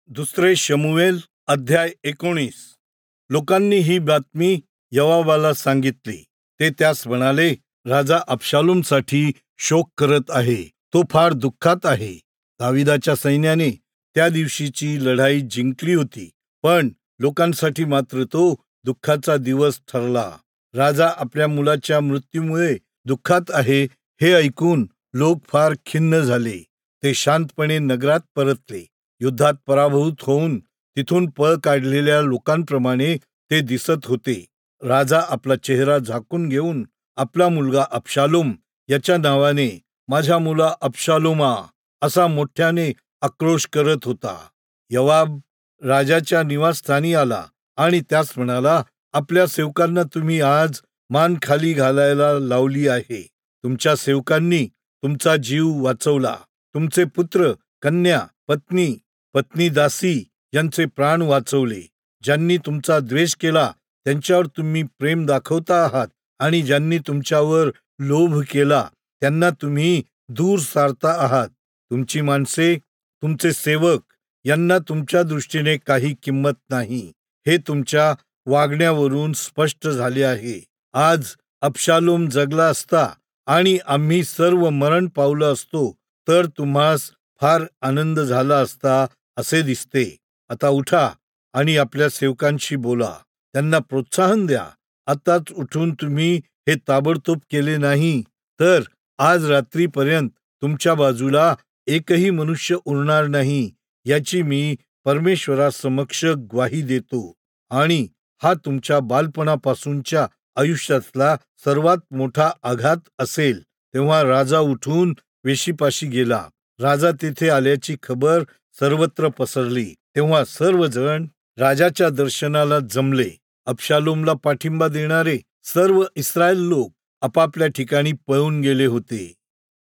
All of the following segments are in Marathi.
दुसरे शमूएल अध्याय 19. लोकांनी ही बातमी योवाबाला सांगितली. ते त्यास म्हणाले, राजा अबशालोमसाठी शोक करत आहे, तो फार दुःखात आहे. दाविदाच्या सैन्याने त्या दिवशीची लढाई जिंकली होती, पण लोकांसाठी मात्र तो दुःखाचा दिवस ठरला. राजा आपल्या मुलाच्या मृत्यूमुळे दुःखात आहे हे ऐकून लोक फार खिन्न झाले. ते शांतपणे नगरात परतले. युद्धात पराभूत होऊन तिथून पळ काढलेल्या लोकांप्रमाणे ते दिसत होते. राजा आपला चेहरा झाकून घेऊन आपला मुलगा अबशालोम याच्या नावाने, माझ्या मुला अबशालोमा, असा मोठ्याने आक्रोश करत होता. योवाब राजाच्या निवासस्थानी आला आणि त्यास म्हणाला, आपल्या सेवकांना तुम्ही आज मान खाली घालायला लावली आहे. तुमच्या सेवकांनी तुमचा जीव वाचवला. तुमचे पुत्र, कन्या, पत्नी दासी यांचे प्राण वाचवले. ज्यांनी तुमचा द्वेष केला त्यांच्यावर तुम्ही प्रेम दाखवता आहात, आणि ज्यांनी तुमच्यावर लोभ केला त्यांना तुम्ही दूर सारता आहात. तुमची माणसे, तुमचे सेवक यांना तुमच्या दृष्टीने काही किंमत नाही, हे तुमच्या वागण्यावरून स्पष्ट झाले आहे. आज अबशालोम जगला असता आणि आम्ही सर्व मरण पावलो असतो तर तुम्हास फार आनंद झाला असता असे दिसते. आता उठा आणि आपल्या सेवकांशी बोला, त्यांना प्रोत्साहन द्या. आताच उठून तुम्ही हे ताबडतोब केले नाही तर आज रात्रीपर्यंत तुमच्या बाजूला एकही मनुष्य उरणार नाही, याची मी परमेश्वरासमक्ष ग्वाही देतो. आणि हा तुमच्या बालपणापासूनच्या आयुष्यातला सर्वात मोठा आघात असेल. तेव्हा राजा उठून वेशीपाशी गेला. राजा तेथे आल्याची खबर सर्वत्र पसरली. तेव्हा सर्वजण राजाच्या दर्शनाला जमले. अबशालोमला पाठिंबा देणारे सर्व इस्रायल लोक आपापल्या ठिकाणी पळून गेले होते.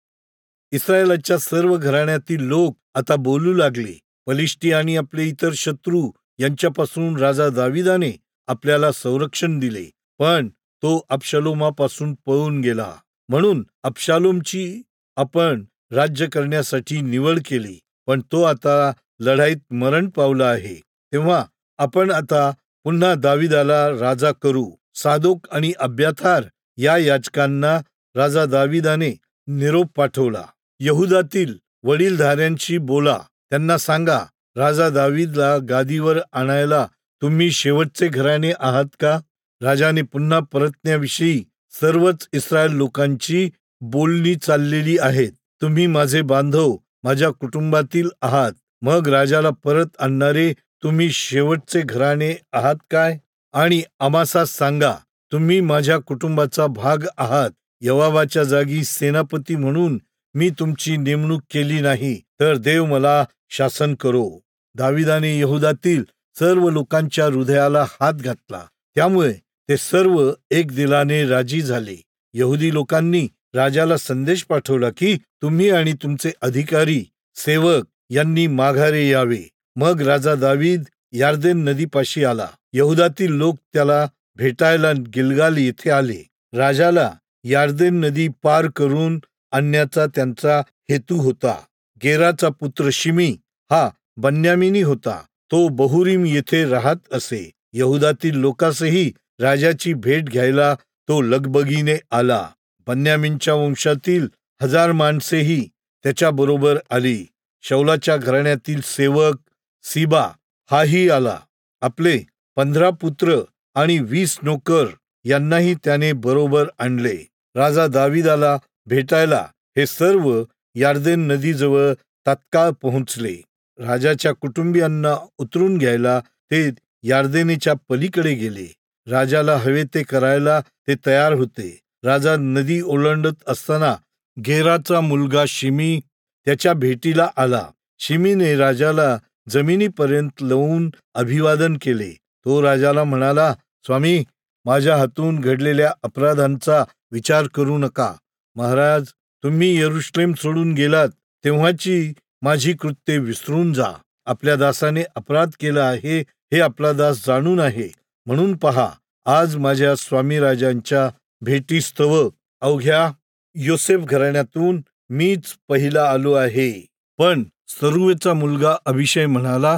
इस्रायलाच्या सर्व घराण्यातील लोक आता बोलू लागले, पलिष्टी आणि आपले इतर शत्रू यांच्यापासून राजा दाविदाने आपल्याला संरक्षण दिले, पण तो अबशालोमापासून पळून गेला. म्हणून अबशालोमची आपण राज्य करण्यासाठी निवड केली, पण तो आता लढाईत मरण पावला आहे. तेव्हा आपण आता पुन्हा दाविदाला राजा करू. सादोक आणि अब्याथार या याजकांना राजा दाविदाने निरोप पाठवला. यहुदातील वडीलधाऱ्यांशी बोला, त्यांना सांगा, राजा दाविदला गादीवर आणायला तुम्ही शेवटचे घराणे आहात का? राजाने पुन्हा परतण्याविषयी सर्वच इस्रायल लोकांची बोलणी चाललेली आहेत. तुम्ही माझे बांधव, माझ्या कुटुंबातील आहात. मग राजाला परत आणणारे तुम्ही शेवटचे घराणे आहात काय? आणि आम्हास सांगा, तुम्ही माझ्या कुटुंबाचा भाग आहात. योवाबाच्या जागी सेनापती म्हणून मी तुमची नेमणूक केली नाही तर देव मला शासन करो. दाविदाने यहुदातील सर्व लोकांच्या हृदयाला हात घातला, त्यामुळे ते सर्व एक दिलाने राजी झाले. यहुदी लोकांनी राजाला संदेश पाठवला की तुम्ही आणि तुमचे अधिकारी, सेवक यांनी माघारे यावे. मग राजा दावीद यार्देन नदीपाशी आला. यहुदातील लोक त्याला भेटायला गिलगाल येथे आले. राजाला यार्देन नदी पार करून आणण्याचा त्यांचा हेतू होता. गेराचा पुत्र शिमी हा बन्यामिनी होता. तो बहुरीम येथे राहत असे. यहुदातील लोकांसही राजाची भेट घ्यायला तो लगबगीने आला. बन्यामीनच्या वंशातील 1000 माणसेही त्याच्या बरोबर आली. शौलाच्या घराण्यातील सेवक सिबा हाही आला. आपले 15 पुत्र आणि 20 नोकर यांनाही त्याने बरोबर आणले. राजा दाविदाला भेटायला हे सर्व यार्देन नदीजवळ तात्काळ पोहोचले. राजाच्या कुटुंबियांना उतरून घ्यायला ते यार्देनेच्या पलीकडे गेले. राजाला हवे ते करायला ते तयार होते. राजा नदी ओलांडत असताना गेराचा मुलगा शिमी त्याच्या भेटीला आला. शिमीने राजाला जमिनीपर्यंत लावून अभिवादन केले. तो राजाला म्हणाला, स्वामी, माझ्या हातून घडलेल्या अपराधांचा विचार करू नका. महाराज, तुम्ही यरुशलेम सोडून गेलात तेव्हाची माझी कृत्ये विसरून जा. आपल्या दासाने अपराध केला आहे हे आपला दास जाणून आहे. म्हणून पहा, आज माझ्या स्वामी राजांच्या भेटीस्तव अवघ्या योसेफ घराण्यातून मीच पहिला आलो आहे. पण सरूयाचा मुलगा अभिषय म्हणाला,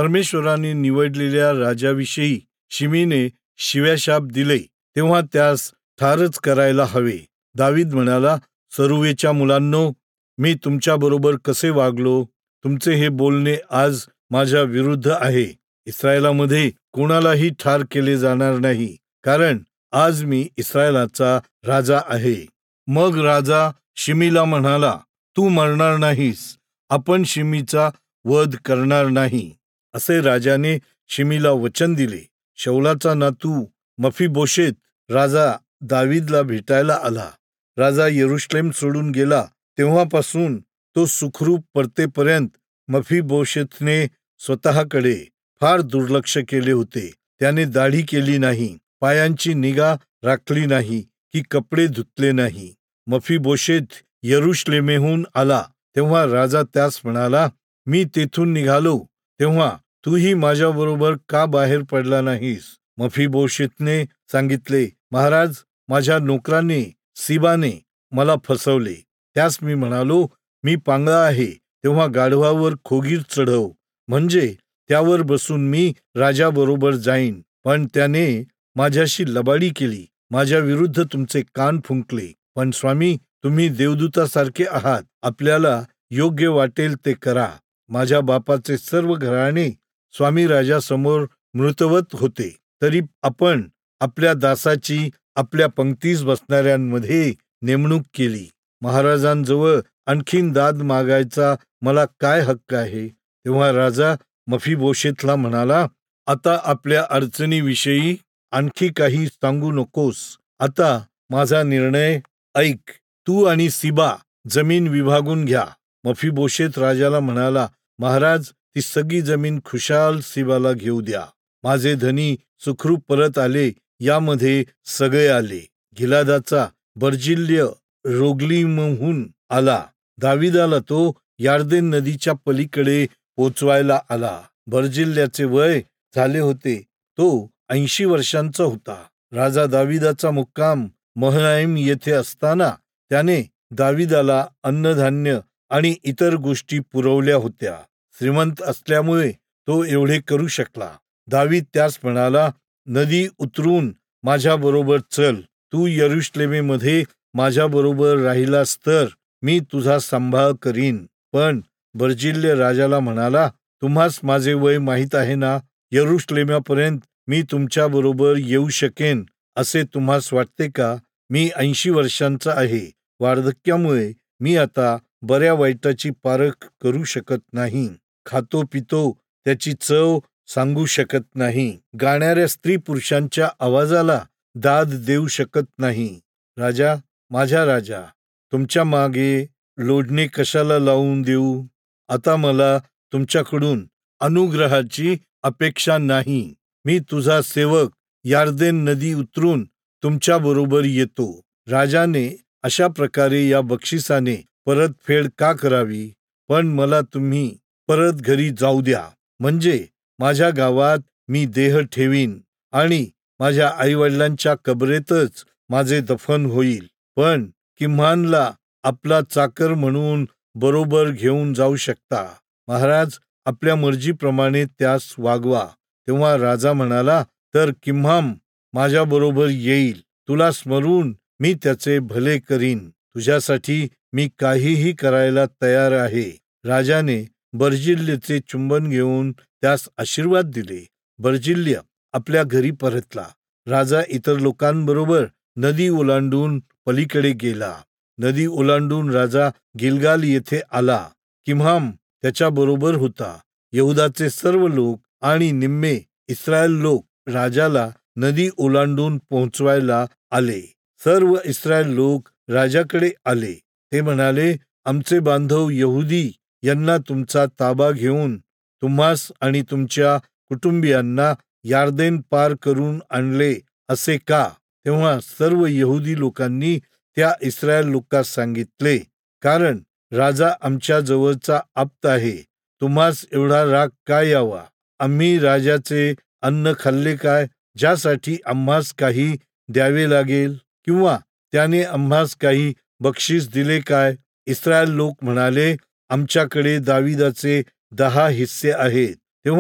परमेश्वराने निवडलेल्या राजाविषयी शिमीने शिव्याशाप दिले, तेव्हा त्यास ठारच करायला हवे. दावीद म्हणाला, सरुवेच्या मुलांनो, मी तुमच्याबरोबर कसे वागलो? तुमचे हे बोलणे आज माझ्या विरुद्ध आहे. इस्रायलामध्ये कोणालाही ठार केले जाणार नाही, कारण आज मी इस्रायलाचा राजा आहे. मग राजा शिमीला म्हणाला, तू मरणार नाहीस, आपण शिमीचा वध करणार नाही. असे राजाने शिमीला वचन दिले. शौलाचा नातू मफीबोशेत राजा दावीदला भेटायला आला. राजा यरुशलेम सोडून गेला तेव्हापासून तो सुखरूप परतेपर्यंत मफीबोशेतने स्वतःकडे फार दुर्लक्ष केले होते. त्याने दाढी केली नाही, पायांची निगा राखली नाही की कपडे धुतले नाही. मफीबोशेत यरुशलेमेहून आला तेव्हा राजा त्यास म्हणाला, मी तेथून निघालो तेव्हा तूही माझ्याबरोबर का बाहेर पडला नाहीस? मफीबोशेतने सांगितले, महाराज, माझ्या नोकराने सिबाने मला फसवले. त्यास मी म्हणालो, मी पांगळा आहे तेव्हा गाढवावर खोगीर चढव, म्हणजे त्यावर बसून मी राजाबरोबर जाईन. पण त्याने माझ्याशी लबाडी केली, माझ्या विरुद्ध तुमचे कान फुंकले. पण स्वामी, तुम्ही देवदूतासारखे आहात, आपल्याला योग्य वाटेल ते करा. माझ्या बापाचे सर्व घराणे स्वामी राजासमोर मृतवत होते, तरी आपण आपल्या दासाची आपल्या पंक्तीस बसणाऱ्यांमध्ये नेमणूक केली. महाराजांजवळ आणखीन दाद मागायचा मला काय हक्क आहे? तेव्हा राजा मफीबोशेतला म्हणाला, आता आपल्या अडचणीविषयी आणखी काही सांगू नकोस. आता माझा निर्णय ऐक. तू आणि सिबा जमीन विभागून घ्या. मफीबोशेत राजाला म्हणाला, महाराज, ती सगळी जमीन खुशाल सिबाला घेऊ द्या. माझे धनी सुखरूप परत आले, यामध्ये सगळे आले. गिलादाचा बर्जिल्य रोग्लीमहून आला. दाविदाला तो यार्देन नदीच्या पलीकडे पोचवायला आला. बर्जिल्ल्याचे वय झाले होते, तो 80 वर्षांचा होता. राजा दाविदाचा मुक्काम महनाईम येथे असताना त्याने दाविदाला अन्नधान्य आणि इतर गोष्टी पुरवल्या होत्या. श्रीमंत असल्यामुळे तो एवढे करू शकला. दावीद त्यास म्हणाला, नदी उतरून माझ्याबरोबर चल. तू यरुशलेमेमध्ये माझ्याबरोबर राहिलास तर मी तुझा सांभाळ करीन. पण बर्जिल्य राजाला म्हणाला, तुम्हास माझे वय माहीत आहे ना? यरुशलेमापर्यंत मी तुमच्याबरोबर येऊ शकेन असे तुम्हास वाटते का? मी 80 वर्षांचा आहे. वार्धक्यामुळे मी आता बऱ्या वाईटाची पारख करू शकत नाही. खातो पितो, त्याची चव सांगू शकत नाही. गाणाऱ्या स्त्री पुरुषांच्या आवाजाला दाद देऊ शकत नाही. राजा, माझ्या राजा, तुमच्या मागे लोढणे कशाला लावून देऊ? आता मला तुमच्याकडून अनुग्रहाची अपेक्षा नाही. मी तुझा सेवक यार्देन नदी उतरून तुमच्याबरोबर येतो. राजाने अशा प्रकारे या बक्षिसाने परतफेड का करावी? पण मला तुम्ही परत घरी जाऊ द्या, म्हणजे माझ्या गावात मी देह ठेवीन आणि माझ्या आईवडिलांच्या कबरेतच माझे दफन होईल. पण किम्हानला आपला चाकर म्हणून बरोबर घेऊन जाऊ शकता. महाराज, आपल्या मर्जीप्रमाणे त्यास वागवा. तेव्हा राजा म्हणाला, तर किम्हाम माझ्याबरोबर येईल. तुला स्मरून मी त्याचे भले करीन. तुझ्यासाठी मी काहीही करायला तयार आहे. राजाने बर्जिल्यचे चुंबन घेऊन त्यास आशीर्वाद दिले. बर्जिल्य आपल्या घरी परतला. राजा इतर लोकांबरोबर नदी ओलांडून पलीकडे गेला. नदी ओलांडून राजा गिलगाल येथे आला. किम्हाम त्याच्याबरोबर होता. यहुदाचे सर्व लोक आणि निम्मे इस्रायल लोक राजाला नदी ओलांडून पोहोचवायला आले. सर्व इस्रायल लोक राजाकडे आले. ते म्हणाले, आमचे बांधव यहुदी यांना तुमचा ताबा घेऊन तुम्हास आणि तुमच्या कुटुंबियांना यार्देन पार करून आणले असे का? तेव्हा सर्व यहुदी लोकांनी त्या इस्रायल लोकांस सांगितले, कारण राजा आमच्या जवळचा आप्त आहे. तुम्हास एवढा राग काय यावा? आम्ही राजाचे अन्न खाल्ले काय, ज्यासाठी आम्हास काही द्यावे लागेल? किंवा त्याने आम्हास काही बक्षीस दिले काय? इस्रायल लोक म्हणाले, आमच्याकडे दाविदाचे 10 हिस्से आहेत. तेव्हा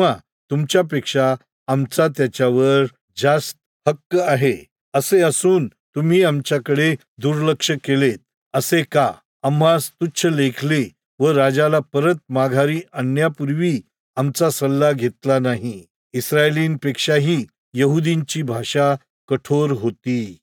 तुमच्यापेक्षा आमचा त्याच्यावर जास्त हक्क आहे. असे असून तुम्ही आमच्याकडे दुर्लक्ष केलेत. असे का? आम्हास तुच्छ लेखले व राजाला परत माघारी आणण्यापूर्वी आमचा सल्ला घेतला नाही. इस्रायलींपेक्षाही यहुदींची भाषा कठोर होती.